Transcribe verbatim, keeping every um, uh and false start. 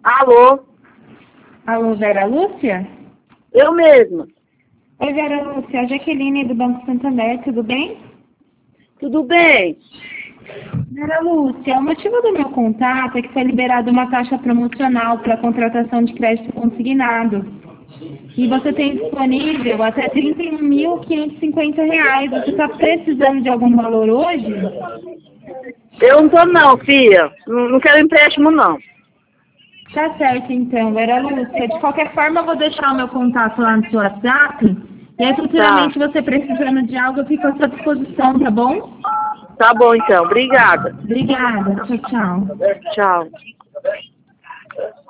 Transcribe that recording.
Alô? Alô, Vera Lúcia? Eu mesma. Oi, Vera Lúcia, a Jaqueline do Banco Santander, tudo bem? Tudo bem? Vera Lúcia, o motivo do meu contato é que foi liberada uma taxa promocional para a contratação de crédito consignado. E você tem disponível até trinta e um mil quinhentos e cinquenta reais. Você está precisando de algum valor hoje? Eu não tô não, filha. Não, não quero empréstimo, não. Tá certo, então, Vera Lúcia. De qualquer forma, eu vou deixar o meu contato lá no seu WhatsApp. E aí, Tá. futuramente, você precisando de algo, eu fico à sua disposição, tá bom? Tá bom, então. Obrigada. Obrigada. Tchau, tchau. Tchau.